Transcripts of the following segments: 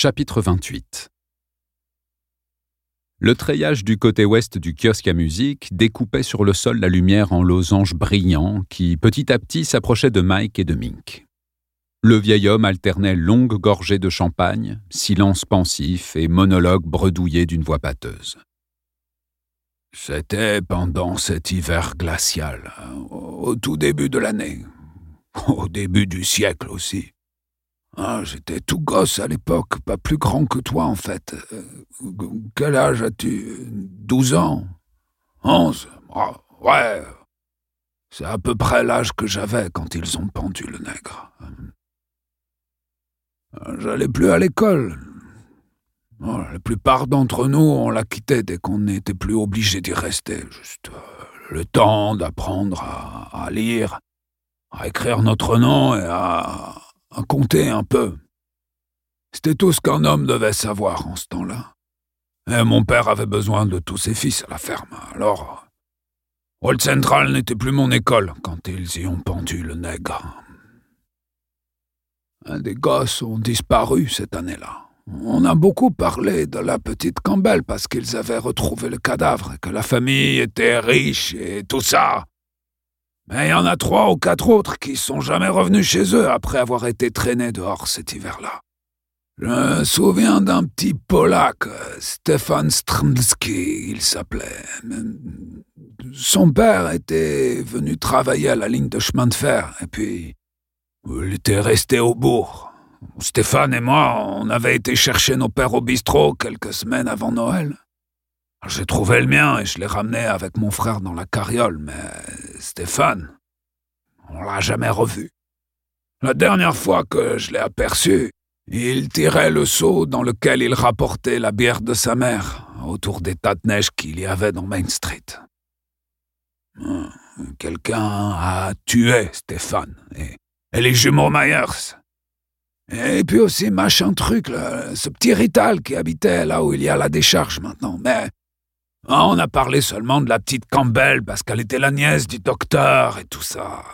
Chapitre 28. Le treillage du côté ouest du kiosque à musique découpait sur le sol la lumière en losanges brillants qui, petit à petit, s'approchaient de Mike et de Mink. Le vieil homme alternait longues gorgées de champagne, silence pensif et monologue bredouillé d'une voix pâteuse. C'était pendant cet hiver glacial, au tout début de l'année, au début du siècle aussi. J'étais tout gosse à l'époque, pas plus grand que toi en fait. Quel âge as-tu ? 12 ans ? 11 ? Ouais, c'est à peu près l'âge que j'avais quand ils ont pendu le nègre. J'allais plus à l'école. La plupart d'entre nous, on l'a quitté dès qu'on n'était plus obligé d'y rester. Juste le temps d'apprendre à lire, à écrire notre nom et à compter un peu. C'était tout ce qu'un homme devait savoir en ce temps-là. Et mon père avait besoin de tous ses fils à la ferme. Alors, Old Central n'était plus mon école quand ils y ont pendu le nègre. Des gosses ont disparu cette année-là. On a beaucoup parlé de la petite Campbell parce qu'ils avaient retrouvé le cadavre et que la famille était riche et tout ça. Mais il y en a 3 ou 4 autres qui sont jamais revenus chez eux après avoir été traînés dehors cet hiver-là. Je me souviens d'un petit Polac, Stefan Strmlski, il s'appelait. Son père était venu travailler à la ligne de chemin de fer et puis il était resté au bourg. Stéphane et moi, on avait été chercher nos pères au bistrot quelques semaines avant Noël. J'ai trouvé le mien et je l'ai ramené avec mon frère dans la carriole, mais Stéphane, on l'a jamais revu. La dernière fois que je l'ai aperçu, il tirait le seau dans lequel il rapportait la bière de sa mère, autour des tas de neige qu'il y avait dans Main Street. Quelqu'un a tué Stéphane et les jumeaux Myers. Et puis aussi machin truc, là, ce petit Rital qui habitait là où il y a la décharge maintenant. Mais on a parlé seulement de la petite Campbell parce qu'elle était la nièce du docteur et tout ça.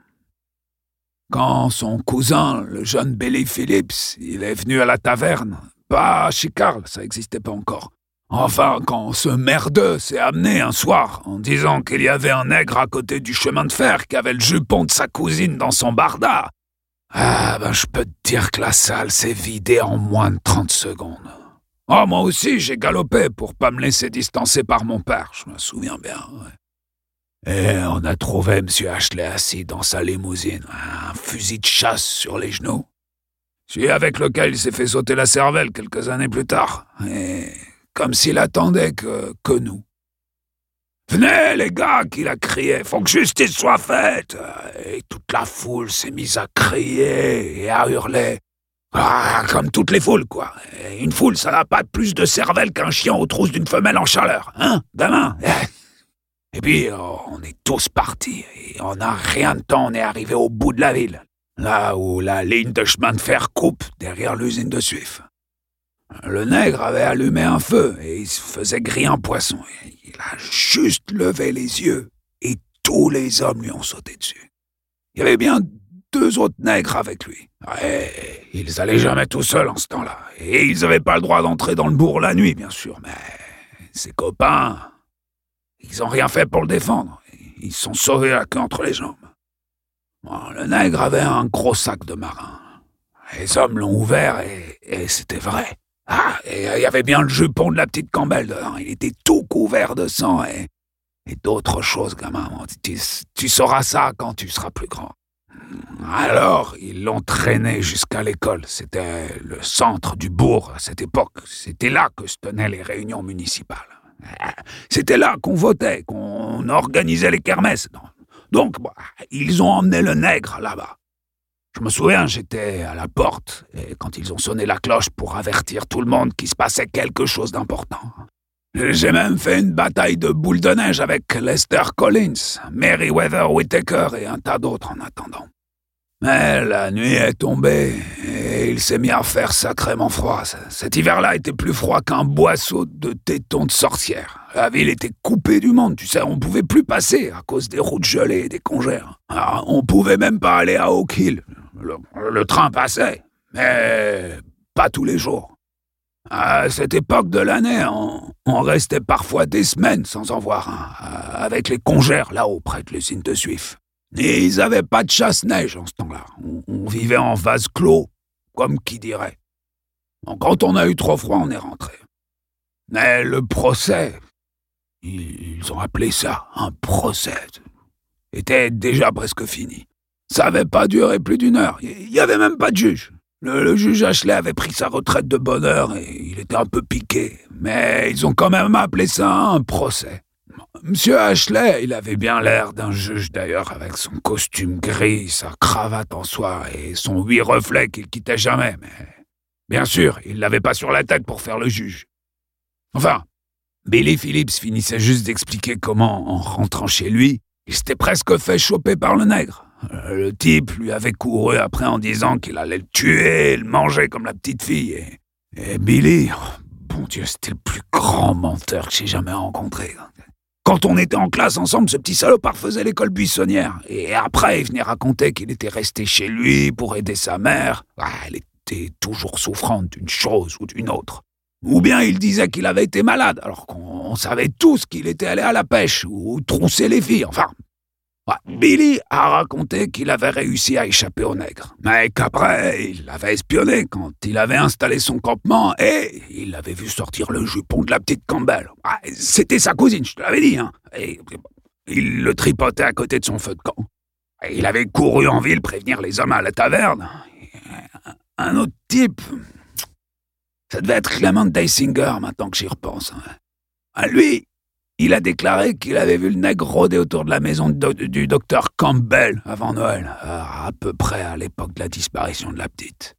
Quand son cousin, le jeune Billy Phillips, il est venu à la taverne, pas chez Carl, ça n'existait pas encore. Enfin, quand ce merdeux s'est amené un soir en disant qu'il y avait un nègre à côté du chemin de fer qui avait le jupon de sa cousine dans son barda, je peux te dire que la salle s'est vidée en moins de 30 secondes. Moi aussi, j'ai galopé pour pas me laisser distancer par mon père, je me souviens bien. Ouais. Et on a trouvé M. Ashley assis dans sa limousine, un fusil de chasse sur les genoux. Celui avec lequel il s'est fait sauter la cervelle quelques années plus tard. Et comme s'il attendait que nous. « Venez, les gars !» qu'il a crié. « Faut que justice soit faite !» Et toute la foule s'est mise à crier et à hurler. Comme toutes les foules, quoi. Et une foule, ça n'a pas plus de cervelle qu'un chien aux trousses d'une femelle en chaleur. Gamin ? Et puis, on est tous partis. Et en un rien de temps, on est arrivé au bout de la ville. Là où la ligne de chemin de fer coupe derrière l'usine de Suif. Le nègre avait allumé un feu et il se faisait griller un poisson. Il a juste levé les yeux et tous les hommes lui ont sauté dessus. Il y avait bien 2 autres nègres avec lui. Ouais, ils allaient jamais tout seuls en ce temps-là. Et ils n'avaient pas le droit d'entrer dans le bourg la nuit, bien sûr. Mais ses copains, ils n'ont rien fait pour le défendre. Ils se sont sauvés la queue entre les jambes. Le nègre avait un gros sac de marin. Les hommes l'ont ouvert et c'était vrai. Et il y avait bien le jupon de la petite Campbell dedans. Il était tout couvert de sang et d'autres choses, gamin. Tu sauras ça quand tu seras plus grand. Alors, ils l'ont traîné jusqu'à l'école. C'était le centre du bourg à cette époque. C'était là que se tenaient les réunions municipales. C'était là qu'on votait, qu'on organisait les kermesses. Donc, ils ont emmené le nègre là-bas. Je me souviens, j'étais à la porte, et quand ils ont sonné la cloche pour avertir tout le monde qu'il se passait quelque chose d'important. J'ai même fait une bataille de boules de neige avec Lester Collins, Meriwether Whittaker et un tas d'autres en attendant. Mais la nuit est tombée, et il s'est mis à faire sacrément froid. Cet hiver-là était plus froid qu'un boisseau de tétons de sorcière. La ville était coupée du monde, tu sais, on pouvait plus passer à cause des routes gelées et des congères. On pouvait même pas aller à Oak Hill. Le train passait, mais pas tous les jours. À cette époque de l'année, on restait parfois des semaines sans en voir un, avec les congères là-haut près de l'usine de Suif. Et ils avaient pas de chasse-neige en ce temps-là. On vivait en vase clos, comme qui dirait. Donc, quand on a eu trop froid, on est rentré. Mais le procès, ils ont appelé ça un procès, était déjà presque fini. Ça avait pas duré plus d'1 heure. Il y avait même pas de juge. Le juge Ashley avait pris sa retraite de bonne heure et il était un peu piqué. Mais ils ont quand même appelé ça un procès. Monsieur Ashley, il avait bien l'air d'un juge d'ailleurs, avec son costume gris, sa cravate en soie et son 8 reflets qu'il quittait jamais. Mais bien sûr, il l'avait pas sur la tête pour faire le juge. Enfin, Billy Phillips finissait juste d'expliquer comment, en rentrant chez lui, il s'était presque fait choper par le nègre. Le type lui avait couru après en disant qu'il allait le tuer et le manger comme la petite fille. Et Billy, bon Dieu, c'était le plus grand menteur que j'ai jamais rencontré. Quand on était en classe ensemble, ce petit salopard faisait l'école buissonnière. Et après, il venait raconter qu'il était resté chez lui pour aider sa mère. Elle était toujours souffrante d'une chose ou d'une autre. Ou bien il disait qu'il avait été malade, alors qu'on savait tous qu'il était allé à la pêche ou trousser les filles, enfin... Billy a raconté qu'il avait réussi à échapper au nègre, mais qu'après, il l'avait espionné quand il avait installé son campement et il l'avait vu sortir le jupon de la petite Campbell. C'était sa cousine, je te l'avais dit, hein. Et il le tripotait à côté de son feu de camp. Et il avait couru en ville prévenir les hommes à la taverne. Un autre type... Ça devait être Clement Deisinger, maintenant que j'y repense. Lui... Il a déclaré qu'il avait vu le nègre rôder autour de la maison du docteur Campbell avant Noël, à peu près à l'époque de la disparition de la petite.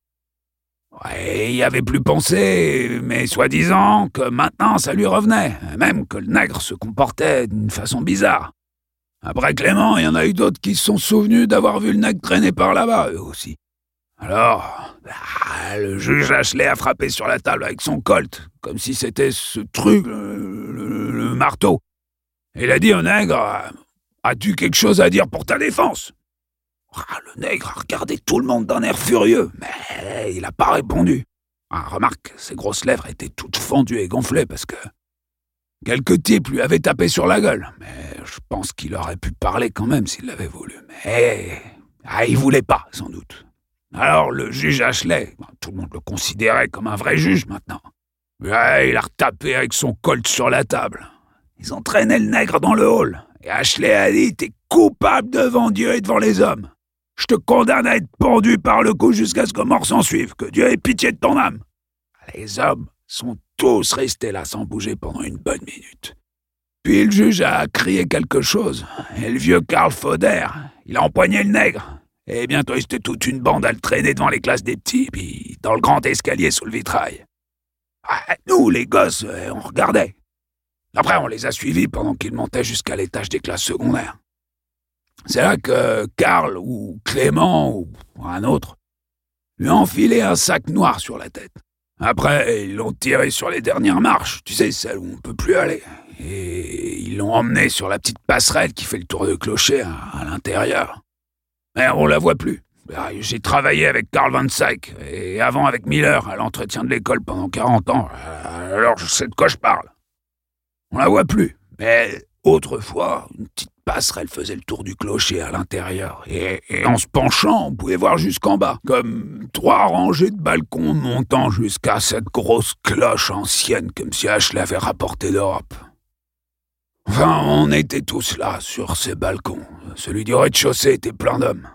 Ouais, il y avait plus pensé, mais soi-disant que maintenant ça lui revenait, même que le nègre se comportait d'une façon bizarre. Après Clément, il y en a eu d'autres qui se sont souvenus d'avoir vu le nègre traîner par là-bas, eux aussi. Alors, le juge Ashley a frappé sur la table avec son colt, comme si c'était ce truc, le marteau. Il a dit au nègre, « As-tu quelque chose à dire pour ta défense ?» Le nègre a regardé tout le monde d'un air furieux, mais il n'a pas répondu. Remarque, ses grosses lèvres étaient toutes fendues et gonflées parce que quelques types lui avaient tapé sur la gueule. Mais je pense qu'il aurait pu parler quand même s'il l'avait voulu. Mais il voulait pas, sans doute. Alors le juge Ashley, tout le monde le considérait comme un vrai juge maintenant. Il a retapé avec son colt sur la table. Ils entraînaient le nègre dans le hall. Et Ashley a dit « T'es coupable devant Dieu et devant les hommes. Je te condamne à être pendu par le cou jusqu'à ce que mort s'en suive. Que Dieu ait pitié de ton âme. » Les hommes sont tous restés là sans bouger pendant une bonne minute. Puis le juge a crié quelque chose. Et le vieux Karl Foder, il a empoigné le nègre. Et bientôt, c'était toute une bande à le traîner devant les classes des petits, puis dans le grand escalier sous le vitrail. Nous, les gosses, on regardait. Après, on les a suivis pendant qu'ils montaient jusqu'à l'étage des classes secondaires. C'est là que Karl ou Clément ou un autre lui a enfilé un sac noir sur la tête. Après, ils l'ont tiré sur les dernières marches, tu sais, celles où on peut plus aller. Et ils l'ont emmené sur la petite passerelle qui fait le tour de clocher à l'intérieur. Mais on la voit plus. J'ai travaillé avec Karl Van Syke et avant avec Miller à l'entretien de l'école pendant 40 ans. Alors je sais de quoi je parle. On la voit plus. Mais autrefois, une petite passerelle faisait le tour du clocher à l'intérieur. Et en se penchant, on pouvait voir jusqu'en bas. Comme 3 rangées de balcons montant jusqu'à cette grosse cloche ancienne que M. Ashley avait rapportée d'Europe. Enfin, on était tous là, sur ces balcons. Celui du rez-de-chaussée était plein d'hommes.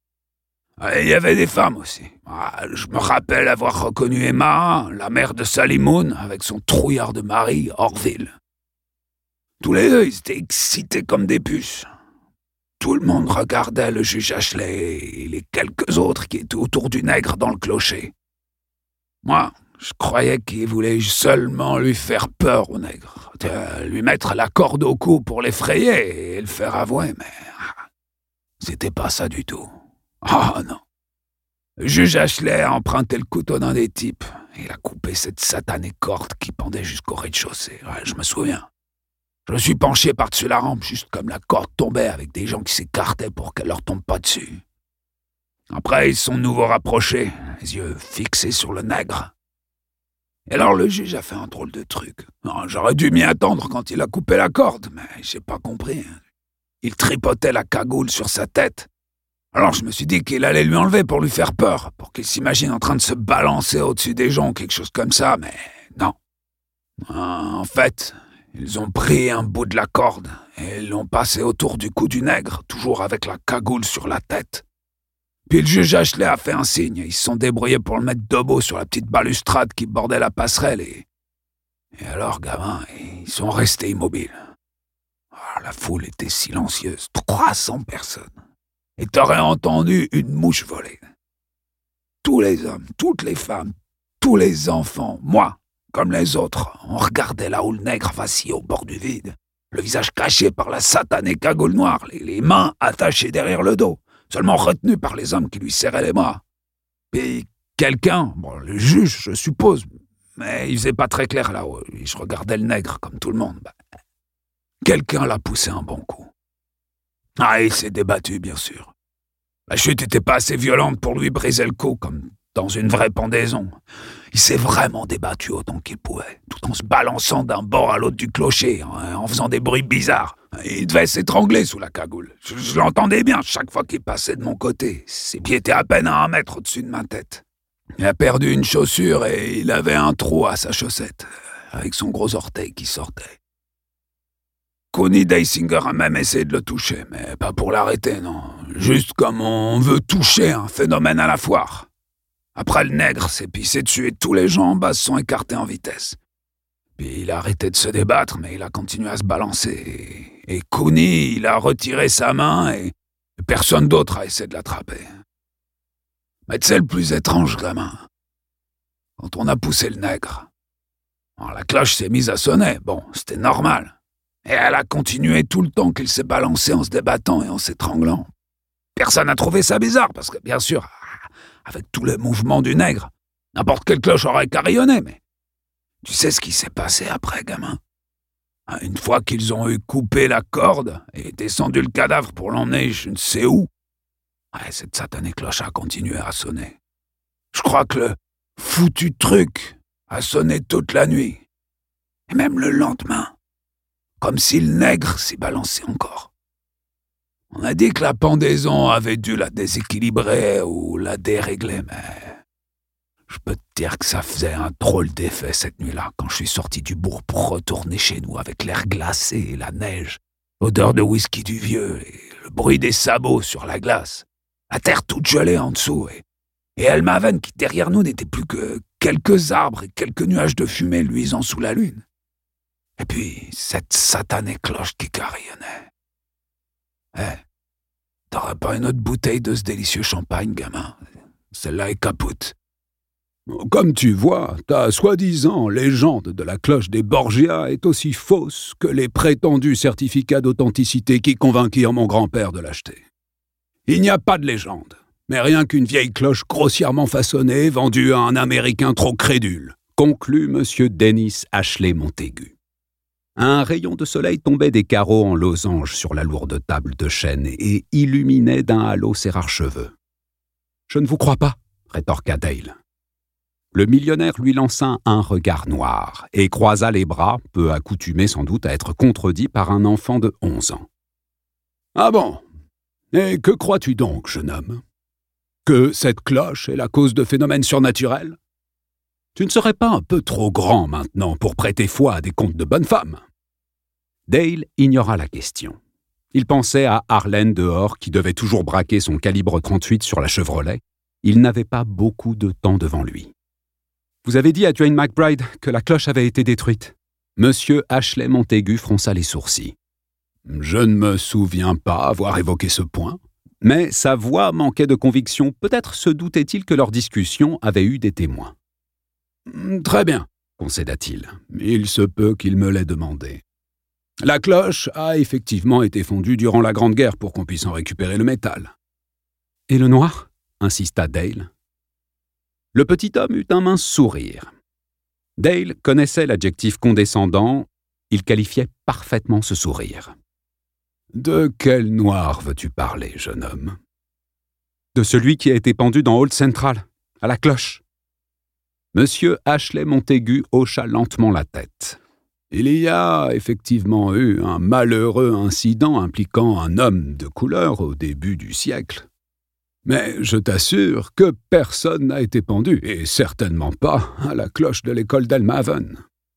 Il y avait des femmes aussi. Je me rappelle avoir reconnu Emma, la mère de Sally Moon, avec son trouillard de mari, Orville. Tous les deux, ils étaient excités comme des puces. Tout le monde regardait le juge Ashley et les quelques autres qui étaient autour du nègre dans le clocher. Moi, je croyais qu'il voulait seulement lui faire peur au nègre, lui mettre la corde au cou pour l'effrayer et le faire avouer, mais c'était pas ça du tout. Non. Le juge Ashley a emprunté le couteau d'un des types. Il a coupé cette satanée corde qui pendait jusqu'au rez-de-chaussée. Je me souviens. Je me suis penché par-dessus la rampe, juste comme la corde tombait, avec des gens qui s'écartaient pour qu'elle leur tombe pas dessus. Après, ils se sont de nouveau rapprochés, les yeux fixés sur le nègre. Et alors le juge a fait un drôle de truc. Non, j'aurais dû m'y attendre quand il a coupé la corde, mais j'ai pas compris. Il tripotait la cagoule sur sa tête. Alors je me suis dit qu'il allait lui enlever pour lui faire peur, pour qu'il s'imagine en train de se balancer au-dessus des gens ou quelque chose comme ça, mais non. En fait, ils ont pris un bout de la corde et l'ont passé autour du cou du nègre, toujours avec la cagoule sur la tête. Puis le juge Ashley a fait un signe. Ils se sont débrouillés pour le mettre debout sur la petite balustrade qui bordait la passerelle et alors, gamin, ils sont restés immobiles. La foule était silencieuse. 300 personnes. Et t'aurais entendu une mouche voler. Tous les hommes, toutes les femmes, tous les enfants, moi, comme les autres, on regardait là où le nègre vacillait au bord du vide, le visage caché par la satanée cagoule noire, les mains attachées derrière le dos, seulement retenu par les hommes qui lui serraient les bras. Puis quelqu'un, le juge, je suppose, mais il faisait pas très clair là-haut, je regardais le nègre comme tout le monde. Quelqu'un l'a poussé un bon coup. Il s'est débattu, bien sûr. La chute était pas assez violente pour lui briser le cou, comme dans une vraie pendaison. Il s'est vraiment débattu autant qu'il pouvait, tout en se balançant d'un bord à l'autre du clocher, en faisant des bruits bizarres. Il devait s'étrangler sous la cagoule. Je l'entendais bien chaque fois qu'il passait de mon côté. Ses pieds étaient à peine à 1 mètre au-dessus de ma tête. Il a perdu une chaussure et il avait un trou à sa chaussette, avec son gros orteil qui sortait. Connie Daisinger a même essayé de le toucher, mais pas pour l'arrêter, non. Juste comme on veut toucher un phénomène à la foire. Après, le nègre s'est pissé dessus et tous les gens en bas se sont écartés en vitesse. Puis il a arrêté de se débattre, mais il a continué à se balancer. Et Connie, il a retiré sa main et personne d'autre a essayé de l'attraper. Mais tu sais le plus étrange, gamin? Quand on a poussé le nègre, la cloche s'est mise à sonner. Bon, c'était normal. Et elle a continué tout le temps qu'il s'est balancé en se débattant et en s'étranglant. Personne n'a trouvé ça bizarre, parce que, bien sûr, avec tous les mouvements du nègre, n'importe quelle cloche aurait carillonné, mais tu sais ce qui s'est passé après, gamin? Une fois qu'ils ont eu coupé la corde et descendu le cadavre pour l'emmener je ne sais où, cette satanée cloche a continué à sonner. Je crois que le foutu truc a sonné toute la nuit, et même le lendemain. Comme si le nègre s'y balançait encore. On a dit que la pendaison avait dû la déséquilibrer ou la dérégler, mais je peux te dire que ça faisait un drôle d'effet cette nuit-là, quand je suis sorti du bourg pour retourner chez nous avec l'air glacé et la neige, l'odeur de whisky du vieux et le bruit des sabots sur la glace, la terre toute gelée en dessous et Elmaven qui derrière nous n'était plus que quelques arbres et quelques nuages de fumée luisant sous la lune. Et puis, cette satanée cloche qui carillonnait. T'aurais pas une autre bouteille de ce délicieux champagne, gamin? Celle-là est capote. Comme tu vois, ta soi-disant légende de la cloche des Borgia est aussi fausse que les prétendus certificats d'authenticité qui convainquirent mon grand-père de l'acheter. Il n'y a pas de légende, mais rien qu'une vieille cloche grossièrement façonnée vendue à un Américain trop crédule, conclut M. Dennis Ashley Montaigu. Un rayon de soleil tombait des carreaux en losange sur la lourde table de chêne et illuminait d'un halo ses rares cheveux. « Je ne vous crois pas, » rétorqua Dale. Le millionnaire lui lança un regard noir et croisa les bras, peu accoutumé sans doute à être contredit par un enfant de 11 ans. « Ah bon? Et que crois-tu donc, jeune homme? Que cette cloche est la cause de phénomènes surnaturels? Tu ne serais pas un peu trop grand maintenant pour prêter foi à des contes de bonne femme? » Dale ignora la question. Il pensait à Harlan dehors qui devait toujours braquer son calibre 38 sur la Chevrolet. Il n'avait pas beaucoup de temps devant lui. « Vous avez dit à Dwayne McBride que la cloche avait été détruite. » Monsieur Ashley Montaigu fronça les sourcils. « Je ne me souviens pas avoir évoqué ce point. » Mais sa voix manquait de conviction. Peut-être se doutait-il que leur discussion avait eu des témoins. « Très bien, » concéda-t-il. « Il se peut qu'il me l'ait demandé. La cloche a effectivement été fondue durant la Grande Guerre pour qu'on puisse en récupérer le métal. »« Et le noir ?» insista Dale. Le petit homme eut un mince sourire. Dale connaissait l'adjectif condescendant. Il qualifiait parfaitement ce sourire. « De quel noir veux-tu parler, jeune homme ? » « De celui qui a été pendu dans Hall Central, à la cloche. » Monsieur Ashley Montaigu hocha lentement la tête. Il y a effectivement eu un malheureux incident impliquant un homme de couleur au début du siècle. Mais je t'assure que personne n'a été pendu, et certainement pas à la cloche de l'école d'Elmhaven.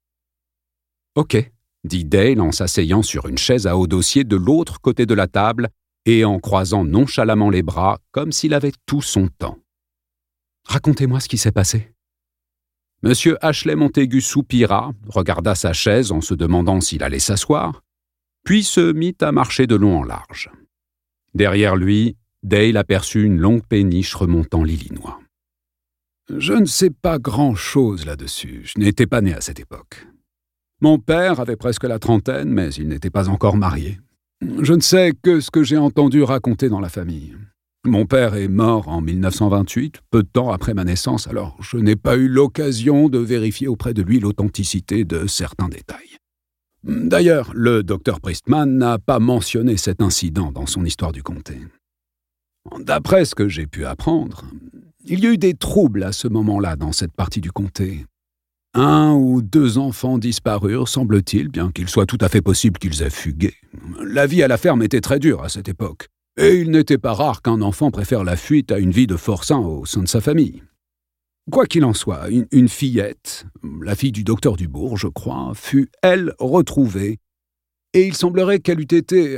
« Ok », dit Dale en s'asseyant sur une chaise à haut dossier de l'autre côté de la table et en croisant nonchalamment les bras comme s'il avait tout son temps. « Racontez-moi ce qui s'est passé. » Monsieur Ashley Montaigu soupira, regarda sa chaise en se demandant s'il allait s'asseoir, puis se mit à marcher de long en large. Derrière lui, Dale aperçut une longue péniche remontant l'Illinois. Je ne sais pas grand-chose là-dessus, je n'étais pas né à cette époque. Mon père avait presque la trentaine, mais il n'était pas encore marié. Je ne sais que ce que j'ai entendu raconter dans la famille. Mon père est mort en 1928, peu de temps après ma naissance, alors je n'ai pas eu l'occasion de vérifier auprès de lui l'authenticité de certains détails. D'ailleurs, le docteur Priestman n'a pas mentionné cet incident dans son histoire du comté. D'après ce que j'ai pu apprendre, il y a eu des troubles à ce moment-là dans cette partie du comté. 1 ou 2 enfants disparurent, semble-t-il, bien qu'il soit tout à fait possible qu'ils aient fugué. La vie à la ferme était très dure à cette époque, et il n'était pas rare qu'un enfant préfère la fuite à une vie de forçat au sein de sa famille. Quoi qu'il en soit, une fillette, la fille du docteur Dubourg, je crois, fut, elle, retrouvée, et il semblerait qu'elle eût été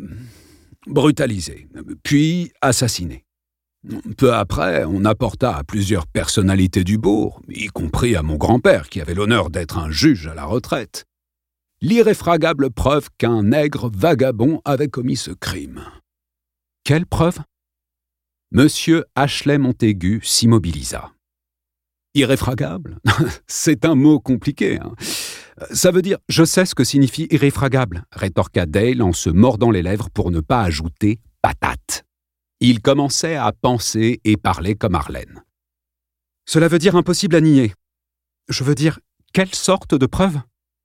brutalisée, puis assassinée. Peu après, on apporta à plusieurs personnalités du bourg, y compris à mon grand-père, qui avait l'honneur d'être un juge à la retraite, l'irréfragable preuve qu'un nègre vagabond avait commis ce crime. Quelle preuve ? Monsieur Ashley Montaigu s'immobilisa. Irréfragable ? C'est un mot compliqué, hein. Ça veut dire... Je sais ce que signifie irréfragable, rétorqua Dale en se mordant les lèvres pour ne pas ajouter patate. Il commençait à penser et parler comme Arlène. Cela veut dire impossible à nier. Je veux dire, quelle sorte de preuve ?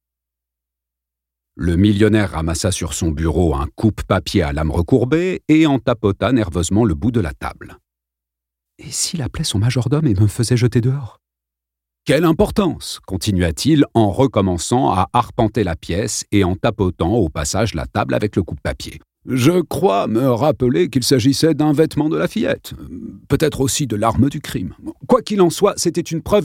Le millionnaire ramassa sur son bureau un coupe-papier à lame recourbée et en tapota nerveusement le bout de la table. Et s'il appelait son majordome et me faisait jeter dehors ? Quelle importance, continua-t-il en recommençant à arpenter la pièce et en tapotant au passage la table avec le coupe-papier. Je crois me rappeler qu'il s'agissait d'un vêtement de la fillette, peut-être aussi de l'arme du crime. Quoi qu'il en soit, c'était une preuve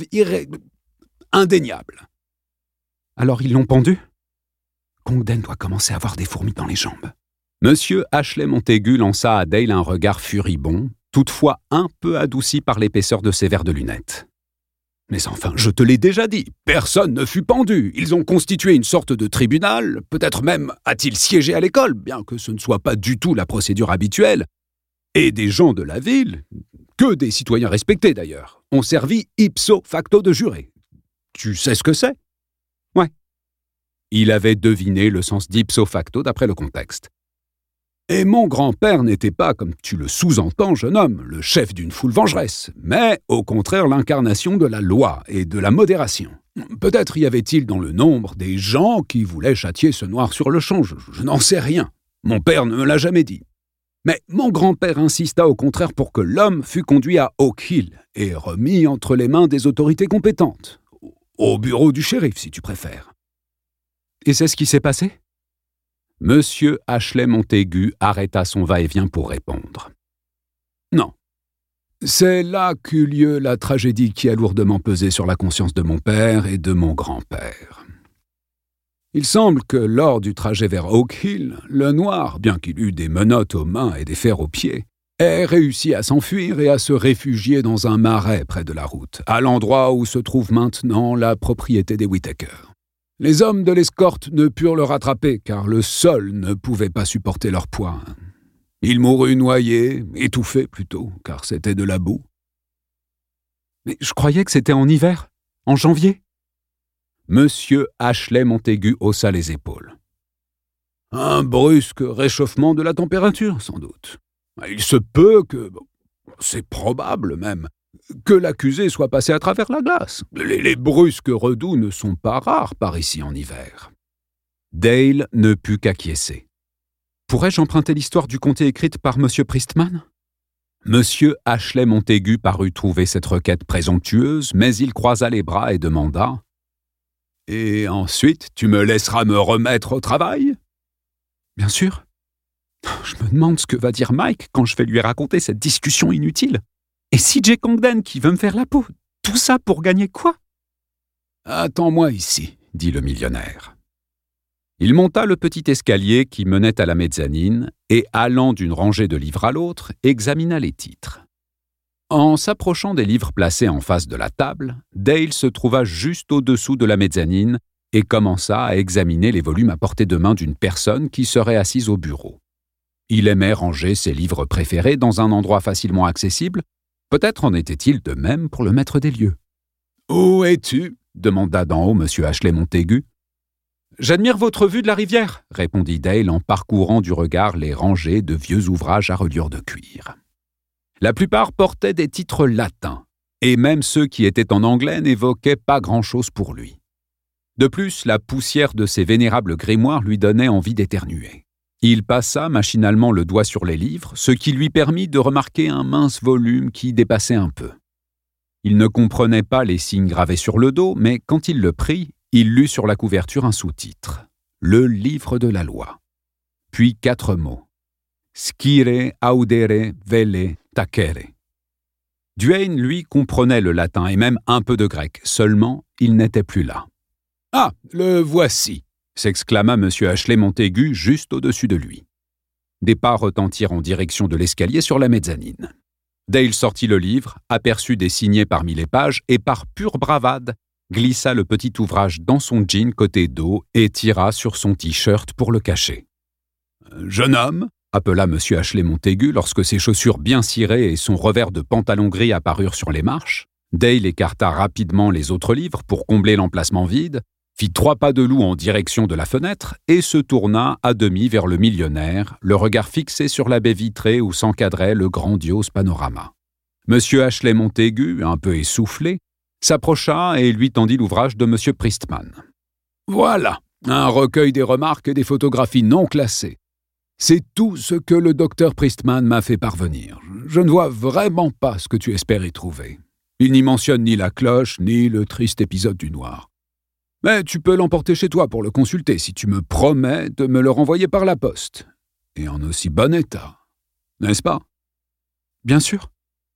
indéniable. Alors ils l'ont pendu ? Congdon doit commencer à avoir des fourmis dans les jambes. Monsieur Ashley Montaigu lança à Dale un regard furibond, toutefois un peu adouci par l'épaisseur de ses verres de lunettes. Mais enfin, je te l'ai déjà dit, personne ne fut pendu. Ils ont constitué une sorte de tribunal, peut-être même a-t-il siégé à l'école, bien que ce ne soit pas du tout la procédure habituelle. Et des gens de la ville, que des citoyens respectés d'ailleurs, ont servi ipso facto de jurés. Tu sais ce que c'est ? Ouais. Il avait deviné le sens d'ipso facto d'après le contexte. Et mon grand-père n'était pas, comme tu le sous-entends, jeune homme, le chef d'une foule vengeresse, mais au contraire l'incarnation de la loi et de la modération. Peut-être y avait-il dans le nombre des gens qui voulaient châtier ce noir sur le champ, je n'en sais rien. Mon père ne me l'a jamais dit. Mais mon grand-père insista au contraire pour que l'homme fût conduit à Oak Hill et remis entre les mains des autorités compétentes. Au bureau du shérif, si tu préfères. Et c'est ce qui s'est passé ? Monsieur Ashley Montaigu arrêta son va-et-vient pour répondre. Non. C'est là qu'eut lieu la tragédie qui a lourdement pesé sur la conscience de mon père et de mon grand-père. Il semble que lors du trajet vers Oak Hill, le noir, bien qu'il eût des menottes aux mains et des fers aux pieds, ait réussi à s'enfuir et à se réfugier dans un marais près de la route, à l'endroit où se trouve maintenant la propriété des Whittaker. Les hommes de l'escorte ne purent le rattraper, car le sol ne pouvait pas supporter leur poids. Il mourut noyé, étouffé plutôt, car c'était de la boue. Mais je croyais que c'était en hiver, en janvier. Monsieur Ashley Montaigu haussa les épaules. Un brusque réchauffement de la température, sans doute. Il se peut que, c'est probable même, que l'accusé soit passé à travers la glace. Les brusques redoux ne sont pas rares par ici en hiver. Dale ne put qu'acquiescer. Pourrais-je emprunter l'histoire du comté écrite par M. Priestman ? Monsieur Ashley Montaigu parut trouver cette requête présomptueuse, mais il croisa les bras et demanda « Et ensuite, tu me laisseras me remettre au travail ?»« Bien sûr. Je me demande ce que va dire Mike quand je vais lui raconter cette discussion inutile. Et CJ Congdon qui veut me faire la peau, tout ça pour gagner quoi ?»« Attends-moi ici, » dit le millionnaire. Il monta le petit escalier qui menait à la mezzanine et, allant d'une rangée de livres à l'autre, examina les titres. En s'approchant des livres placés en face de la table, Dale se trouva juste au-dessous de la mezzanine et commença à examiner les volumes à portée de main d'une personne qui serait assise au bureau. Il aimait ranger ses livres préférés dans un endroit facilement accessible. Peut-être en était-il de même pour le maître des lieux. « Où es-tu » demanda d'en haut M. Ashley Montaigu. « J'admire votre vue de la rivière » répondit Dale en parcourant du regard les rangées de vieux ouvrages à reliure de cuir. La plupart portaient des titres latins, et même ceux qui étaient en anglais n'évoquaient pas grand-chose pour lui. De plus, la poussière de ses vénérables grimoires lui donnait envie d'éternuer. Il passa machinalement le doigt sur les livres, ce qui lui permit de remarquer un mince volume qui dépassait un peu. Il ne comprenait pas les signes gravés sur le dos, mais quand il le prit, il lut sur la couverture un sous-titre, « Le livre de la loi », puis 4 mots, « Scire, audere, vele, tacere ». Duane, lui, comprenait le latin et même un peu de grec, seulement il n'était plus là. « Ah, le voici !» s'exclama M. Ashley Montaigu juste au-dessus de lui. Des pas retentirent en direction de l'escalier sur la mezzanine. Dale sortit le livre, aperçut des signets parmi les pages et, par pure bravade, glissa le petit ouvrage dans son jean côté dos et tira sur son t-shirt pour le cacher. « Jeune homme » appela M. Ashley Montaigu lorsque ses chaussures bien cirées et son revers de pantalon gris apparurent sur les marches. Dale écarta rapidement les autres livres pour combler l'emplacement vide, fit 3 pas de loup en direction de la fenêtre et se tourna à demi vers le millionnaire, le regard fixé sur la baie vitrée où s'encadrait le grandiose panorama. M. Ashley Montaigu, un peu essoufflé, s'approcha et lui tendit l'ouvrage de M. Priestman. « Voilà, un recueil des remarques et des photographies non classées. C'est tout ce que le docteur Priestman m'a fait parvenir. Je ne vois vraiment pas ce que tu espères y trouver. Il n'y mentionne ni la cloche, ni le triste épisode du noir. Mais tu peux l'emporter chez toi pour le consulter si tu me promets de me le renvoyer par la poste. Et en aussi bon état. N'est-ce pas ? » ?»« Bien sûr. »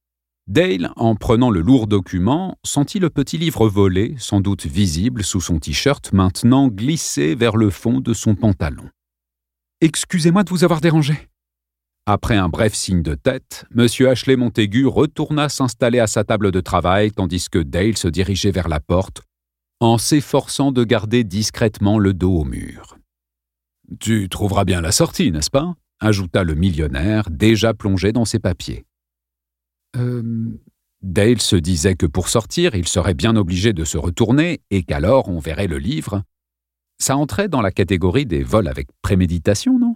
Dale, en prenant le lourd document, sentit le petit livre volé, sans doute visible sous son t-shirt, maintenant glissé vers le fond de son pantalon. « Excusez-moi de vous avoir dérangé. » Après un bref signe de tête, M. Ashley Montaigu retourna s'installer à sa table de travail tandis que Dale se dirigeait vers la porte, en s'efforçant de garder discrètement le dos au mur. « Tu trouveras bien la sortie, n'est-ce pas ?» ajouta le millionnaire, déjà plongé dans ses papiers. Dale se disait que pour sortir, il serait bien obligé de se retourner et qu'alors on verrait le livre. Ça entrait dans la catégorie des vols avec préméditation, non ?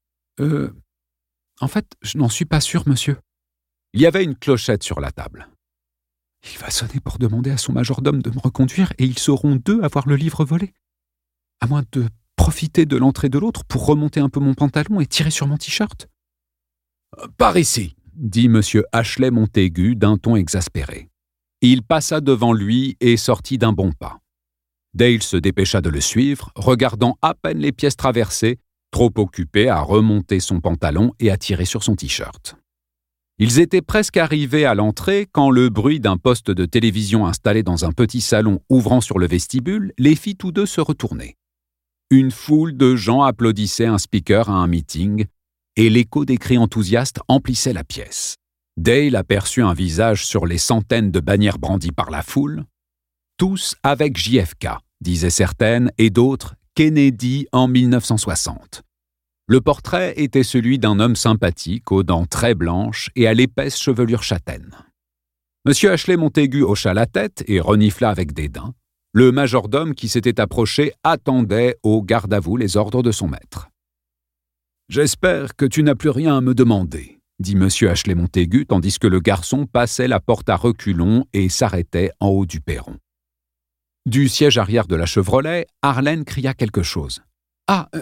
En fait, je n'en suis pas sûr, monsieur. Il y avait une clochette sur la table. Il va sonner pour demander à son majordome de me reconduire et ils seront 2 à voir le livre volé. À moins de profiter de l'entrée de l'autre pour remonter un peu mon pantalon et tirer sur mon t-shirt. « Par ici !» dit M. Ashley Montaigu d'un ton exaspéré. Il passa devant lui et sortit d'un bon pas. Dale se dépêcha de le suivre, regardant à peine les pièces traversées, trop occupé à remonter son pantalon et à tirer sur son t-shirt. Ils étaient presque arrivés à l'entrée quand le bruit d'un poste de télévision installé dans un petit salon ouvrant sur le vestibule les fit tous 2 se retourner. Une foule de gens applaudissait un speaker à un meeting et l'écho des cris enthousiastes emplissait la pièce. Dale aperçut un visage sur les centaines de bannières brandies par la foule. Tous avec JFK, disaient certaines, et d'autres Kennedy en 1960. Le portrait était celui d'un homme sympathique, aux dents très blanches et à l'épaisse chevelure châtaine. M. Ashley Montaigu hocha la tête et renifla avec dédain. Le majordome qui s'était approché attendait au garde à vous les ordres de son maître. « J'espère que tu n'as plus rien à me demander, » dit M. Ashley Montaigu tandis que le garçon passait la porte à reculons et s'arrêtait en haut du perron. Du siège arrière de la Chevrolet, Arlène cria quelque chose. « Ah,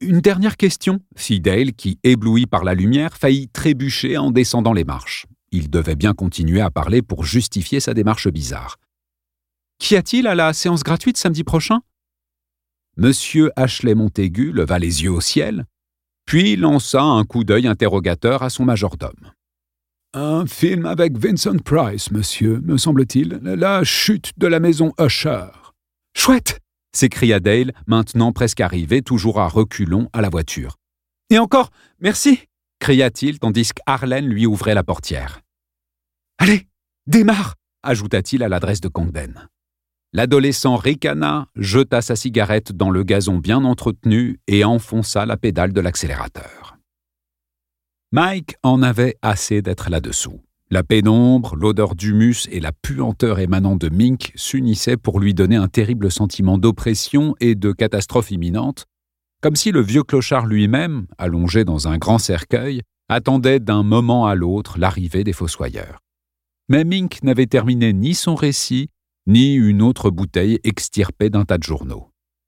Une dernière question, fit Dale, qui, ébloui par la lumière, faillit trébucher en descendant les marches. Il devait bien continuer à parler pour justifier sa démarche bizarre. Qu'y a-t-il à la séance gratuite samedi prochain ? Monsieur Ashley Montaigu leva les yeux au ciel, puis lança un coup d'œil interrogateur à son majordome. Un film avec Vincent Price, monsieur, me semble-t-il. La chute de la maison Usher. Chouette ! S'écria Dale, maintenant presque arrivé, toujours à reculons, à la voiture. Et encore, merci ! Cria-t-il, tandis qu'Arlene lui ouvrait la portière. Allez, démarre ! Ajouta-t-il à l'adresse de Congdon. L'adolescent ricana, jeta sa cigarette dans le gazon bien entretenu et enfonça la pédale de l'accélérateur. Mike en avait assez d'être là-dessous. La pénombre, l'odeur d'humus et la puanteur émanant de Mink s'unissaient pour lui donner un terrible sentiment d'oppression et de catastrophe imminente, comme si le vieux clochard lui-même, allongé dans un grand cercueil, attendait d'un moment à l'autre l'arrivée des fossoyeurs. Mais Mink n'avait terminé ni son récit, ni une autre bouteille extirpée d'un tas de journaux.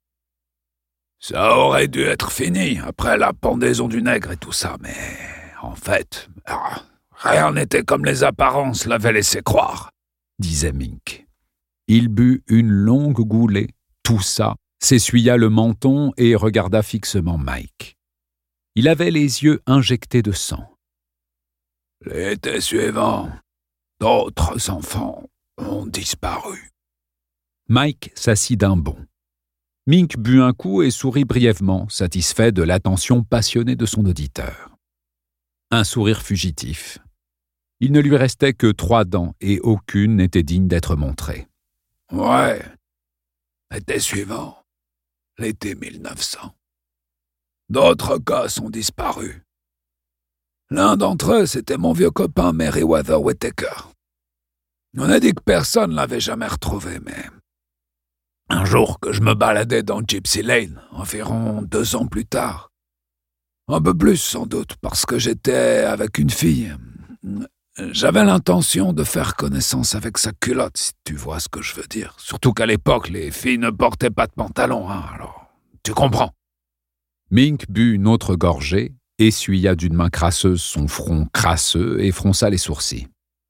« Ça aurait dû être fini après la pendaison du nègre et tout ça, mais en fait, rien n'était comme les apparences l'avaient laissé croire, » disait Mink. Il but une longue goulée, toussa, s'essuya le menton et regarda fixement Mike. Il avait les yeux injectés de sang. « L'été suivant, d'autres enfants ont disparu. » Mike s'assit d'un bond. Mink but un coup et sourit brièvement, satisfait de l'attention passionnée de son auditeur. Un sourire fugitif. Il ne lui restait que 3 dents et aucune n'était digne d'être montrée. « Ouais, l'été suivant, l'été 1900. D'autres gars sont disparus. L'un d'entre eux, c'était mon vieux copain Meriwether Whittaker. On a dit que personne ne l'avait jamais retrouvé, mais un jour que je me baladais dans Gypsy Lane, environ 2 ans plus tard, un peu plus sans doute, parce que j'étais avec une fille, j'avais l'intention de faire connaissance avec sa culotte, si tu vois ce que je veux dire. Surtout qu'à l'époque, les filles ne portaient pas de pantalon, alors tu comprends. Mink but une autre gorgée, essuya d'une main crasseuse son front crasseux et fronça les sourcils.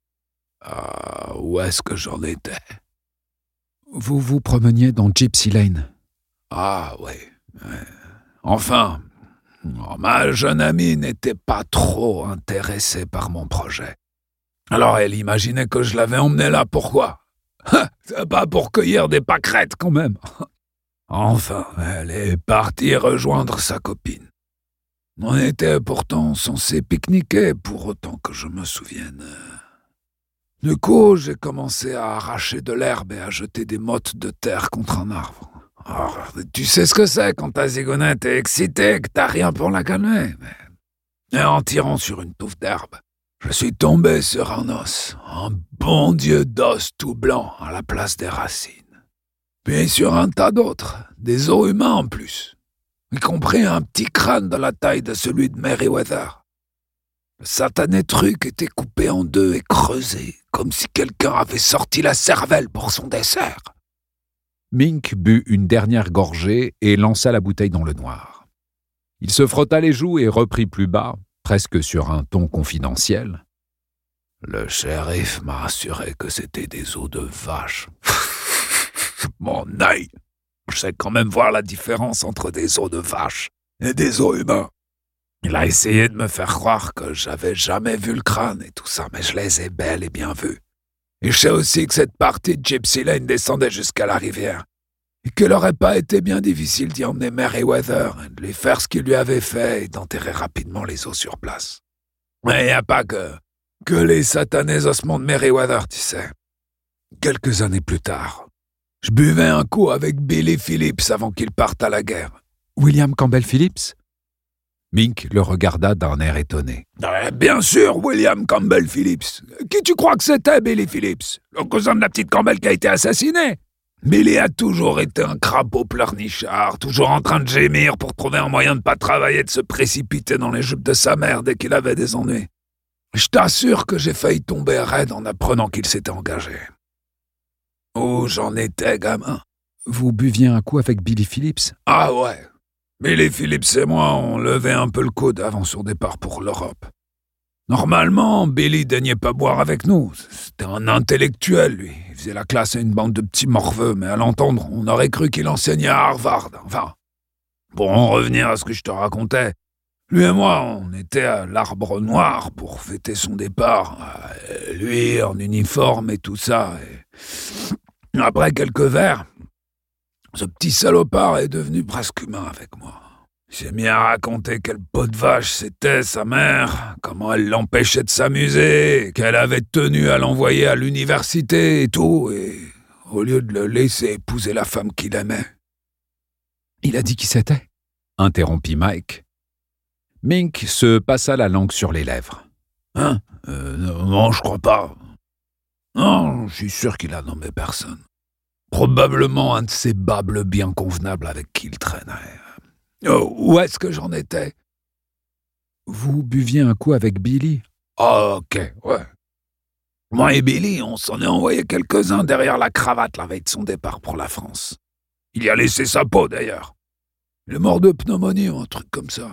Où est-ce que j'en étais? Vous vous promeniez dans Gypsy Lane. Ah oui. Enfin, ma jeune amie n'était pas trop intéressée par mon projet. Alors elle imaginait que je l'avais emmenée là, pourquoi? C'est pas pour cueillir des pâquerettes quand même. Enfin, elle est partie rejoindre sa copine. On était pourtant censé pique-niquer, pour autant que je me souvienne. Du coup, j'ai commencé à arracher de l'herbe et à jeter des mottes de terre contre un arbre. Alors, tu sais ce que c'est quand ta zigounette est excitée et que t'as rien pour la calmer. Et en tirant sur une touffe d'herbe, je suis tombé sur un os, un bon Dieu d'os tout blanc à la place des racines. Puis sur un tas d'autres, des os humains en plus, y compris un petit crâne de la taille de celui de Meriwether. Le satané truc était coupé en 2 et creusé, comme si quelqu'un avait sorti la cervelle pour son dessert. Mink but une dernière gorgée et lança la bouteille dans le noir. Il se frotta les joues et reprit plus bas, presque sur un ton confidentiel. Le shérif m'a assuré que c'était des os de vache. Mon œil! Je sais quand même voir la différence entre des os de vache et des os humains. Il a essayé de me faire croire que j'avais jamais vu le crâne et tout ça, mais je les ai bel et bien vus. Et je sais aussi que cette partie de Gypsy Lane descendait jusqu'à la rivière, et qu'il n'aurait pas été bien difficile d'y emmener Meriwether, de lui faire ce qu'il lui avait fait et d'enterrer rapidement les os sur place. Mais il n'y a pas que les satanés ossements de Meriwether, tu sais. Quelques années plus tard, je buvais un coup avec Billy Phillips avant qu'il parte à la guerre. William Campbell Phillips? Mink le regarda d'un air étonné. Bien sûr, William Campbell Phillips. Qui tu crois que c'était, Billy Phillips? Le cousin de la petite Campbell qui a été assassinée? Billy a toujours été un crapaud pleurnichard, toujours en train de gémir pour trouver un moyen de pas travailler, de se précipiter dans les jupes de sa mère dès qu'il avait des ennuis. Je t'assure que j'ai failli tomber raide en apprenant qu'il s'était engagé. Où j'en étais, gamin? Vous buviez un coup avec Billy Phillips? Ah ouais. Billy Phillips et moi, on levait un peu le coude avant son départ pour l'Europe. Normalement, Billy daignait pas boire avec nous. C'était un intellectuel, lui. Il faisait la classe à une bande de petits morveux, mais à l'entendre, on aurait cru qu'il enseignait à Harvard. Enfin, pour en revenir à ce que je te racontais, lui et moi, on était à l'Arbre Noir pour fêter son départ. Lui en uniforme et tout ça. Et après quelques verres, ce petit salopard est devenu presque humain avec moi. Il s'est mis à raconter quelle peau de vache c'était sa mère, comment elle l'empêchait de s'amuser, qu'elle avait tenu à l'envoyer à l'université et tout, et au lieu de le laisser épouser la femme qu'il aimait. Il a dit qui c'était ? Interrompit Mike. Mink se passa la langue sur les lèvres. Non, je crois pas. Non, je suis sûr qu'il a nommé personne. Probablement un de ces bables bien convenables avec qui il traînait. Oh, où est-ce que j'en étais? Vous buviez un coup avec Billy? Ah, ok, ouais. Moi et Billy, on s'en est envoyé quelques-uns derrière la cravate la veille de son départ pour la France. Il y a laissé sa peau, d'ailleurs. Il est mort de pneumonie ou un truc comme ça.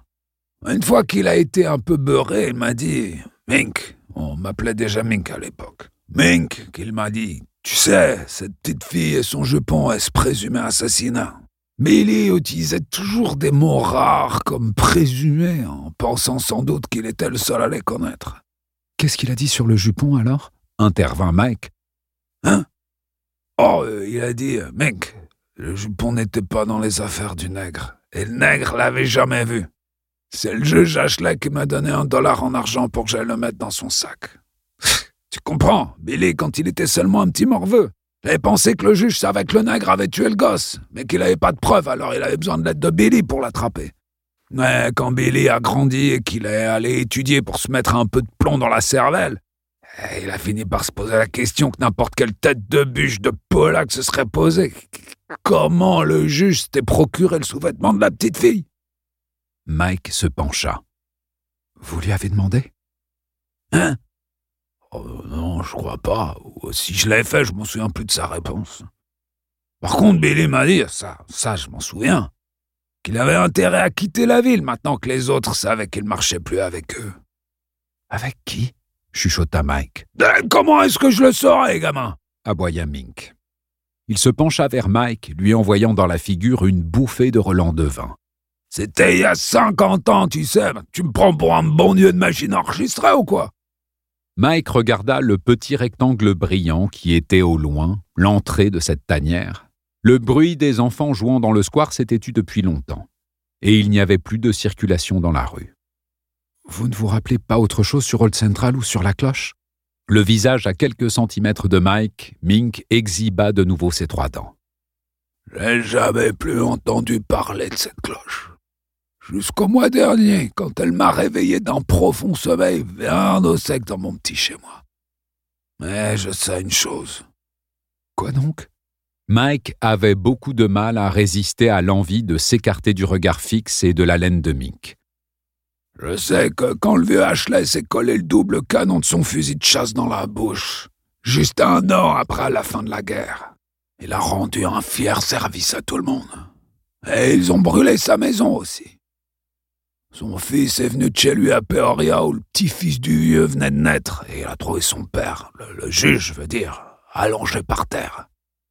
Une fois qu'il a été un peu beurré, il m'a dit « Mink », on m'appelait déjà Mink à l'époque. « Mink », qu'il m'a dit, « Tu sais, cette petite fille et son jupon est-ce présumé assassinat ?» Billy utilisait toujours des mots rares comme « présumé », en pensant sans doute qu'il était le seul à les connaître. « Qu'est-ce qu'il a dit sur le jupon, alors ?» intervint Mike. « Hein ?» Oh, il a dit « Mink, le jupon n'était pas dans les affaires du nègre, et le nègre l'avait jamais vu. C'est le juge Ashley qui m'a donné $1 en argent pour que j'aille le mettre dans son sac. » Tu comprends, Billy, quand il était seulement un petit morveux, il avait pensé que le juge savait que le nègre avait tué le gosse, mais qu'il n'avait pas de preuves, alors il avait besoin de l'aide de Billy pour l'attraper. Mais quand Billy a grandi et qu'il est allé étudier pour se mettre un peu de plomb dans la cervelle, il a fini par se poser la question que n'importe quelle tête de bûche de Polac se serait posée. Comment le juge s'était procuré le sous-vêtement de la petite fille? Mike se pencha. « Vous lui avez demandé ?»« Hein? Oh, non, je crois pas. Ou si je l'ai fait, je m'en souviens plus de sa réponse. Par contre, Billy m'a dit, ça je m'en souviens, qu'il avait intérêt à quitter la ville maintenant que les autres savaient qu'il marchait plus avec eux. »« Avec qui ?» chuchota Mike. « Comment est-ce que je le saurais, gamin ?» aboya Mink. Il se pencha vers Mike, lui envoyant dans la figure une bouffée de relent de vin. « C'était il y a 50 ans, tu sais. Tu me prends pour un bon dieu de machine enregistrée ou quoi ?» Mike regarda le petit rectangle brillant qui était au loin, l'entrée de cette tanière. Le bruit des enfants jouant dans le square s'était tu depuis longtemps, et il n'y avait plus de circulation dans la rue. « Vous ne vous rappelez pas autre chose sur Old Central ou sur la cloche ?» Le visage à quelques centimètres de Mike, Mink exhiba de nouveau ses 3 dents. « J'ai jamais plus entendu parler de cette cloche. Jusqu'au mois dernier, quand elle m'a réveillé d'un profond sommeil bien au sec dans mon petit chez-moi. Mais je sais une chose. » « Quoi donc ?» Mike avait beaucoup de mal à résister à l'envie de s'écarter du regard fixe et de l'haleine de Mink. « Je sais que quand le vieux Ashley s'est collé le double canon de son fusil de chasse dans la bouche, juste 1 an après la fin de la guerre, il a rendu un fier service à tout le monde. Et ils ont brûlé sa maison aussi. Son fils est venu de chez lui à Peoria où le petit-fils du vieux venait de naître et il a trouvé son père, le juge, je veux dire, allongé par terre.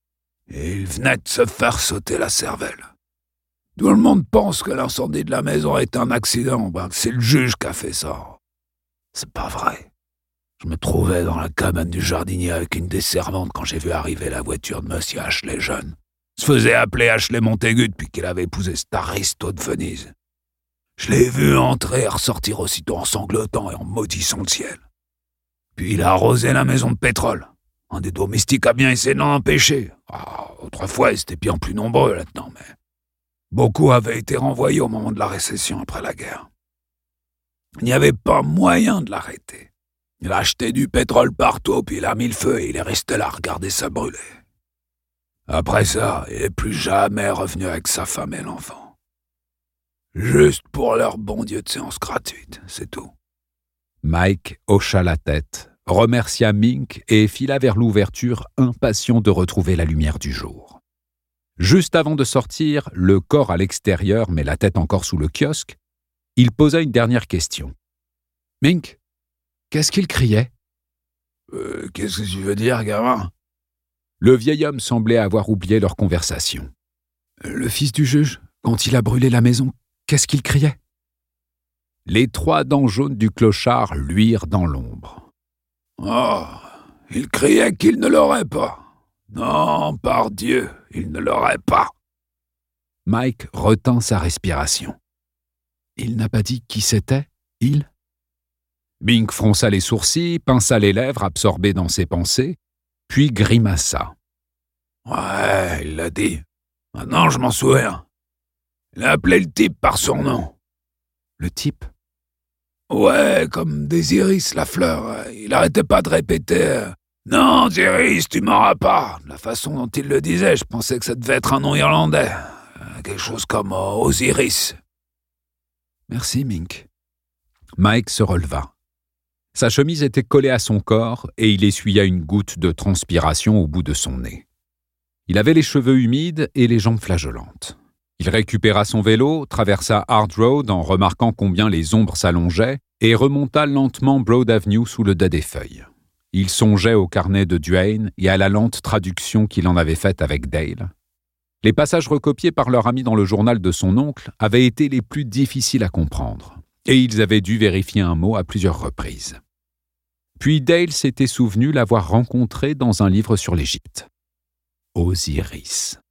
Et il venait de se faire sauter la cervelle. Tout le monde pense que l'incendie de la maison est un accident, que c'est le juge qui a fait ça. C'est pas vrai. Je me trouvais dans la cabane du jardinier avec une des servantes quand j'ai vu arriver la voiture de monsieur Ashley jeune. Il se faisait appeler Ashley Montaigu depuis qu'il avait épousé cet aristo de Venise. Je l'ai vu entrer et ressortir aussitôt en sanglotant et en maudissant le ciel. Puis il a arrosé la maison de pétrole. Un des domestiques a bien essayé de l'en empêcher. Autrefois, ils étaient bien plus nombreux là-dedans, mais beaucoup avaient été renvoyés au moment de la récession après la guerre. Il n'y avait pas moyen de l'arrêter. Il a acheté du pétrole partout, puis il a mis le feu et il est resté là à regarder ça brûler. Après ça, il n'est plus jamais revenu avec sa femme et l'enfant. Juste pour leur bon Dieu de séance gratuite, c'est tout. Mike hocha la tête, remercia Mink et fila vers l'ouverture, impatient de retrouver la lumière du jour. Juste avant de sortir, le corps à l'extérieur mais la tête encore sous le kiosque, il posa une dernière question. « Mink, qu'est-ce qu'il criait ?» Qu'est-ce que tu veux dire, gamin ? Le vieil homme semblait avoir oublié leur conversation. « Le fils du juge, quand il a brûlé la maison, qu'est-ce qu'il criait ?» Les 3 dents jaunes du clochard luirent dans l'ombre. « Oh, il criait qu'il ne l'aurait pas. Non, par Dieu, il ne l'aurait pas. » Mike retint sa respiration. « Il n'a pas dit qui c'était, il ?» Mink fronça les sourcils, pinça les lèvres absorbées dans ses pensées, puis grimaça. « Ouais, il l'a dit. Maintenant, je m'en souviens. Il a appelé le type par son nom. » « Le type ?» Ouais, comme Désiris, la fleur. Il arrêtait pas de répéter « Non, Désiris, tu m'auras pas !» De la façon dont il le disait, je pensais que ça devait être un nom irlandais. Quelque chose comme Osiris. Merci, Mink. Mike se releva. Sa chemise était collée à son corps et il essuya une goutte de transpiration au bout de son nez. Il avait les cheveux humides et les jambes flageolantes. Il récupéra son vélo, traversa Hard Road en remarquant combien les ombres s'allongeaient et remonta lentement Broad Avenue sous le dais des feuilles. Il songeait au carnet de Duane et à la lente traduction qu'il en avait faite avec Dale. Les passages recopiés par leur ami dans le journal de son oncle avaient été les plus difficiles à comprendre, et ils avaient dû vérifier un mot à plusieurs reprises. Puis Dale s'était souvenu l'avoir rencontré dans un livre sur l'Égypte. Osiris.